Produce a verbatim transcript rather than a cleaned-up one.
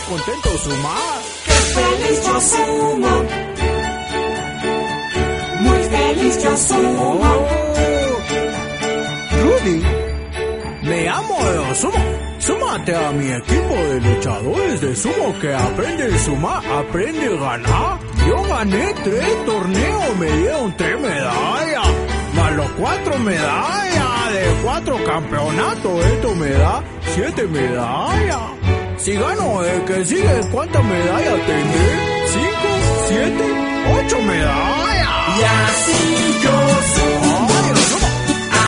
contento sumar. ¡Qué feliz yo sumo! Muy feliz yo sumo. Oh. Rudy, me amo de sumo. Súmate a mi equipo de luchadores de sumo que aprende a sumar, aprende a ganar. Yo gané tres torneos, me dieron tres medallas, más los cuatro medallas de cuatro campeonatos. Esto me da siete medallas. Si gano el que sigue, ¿cuántas medallas tendré? Cinco, siete, ocho medallas. Y así yo sumo.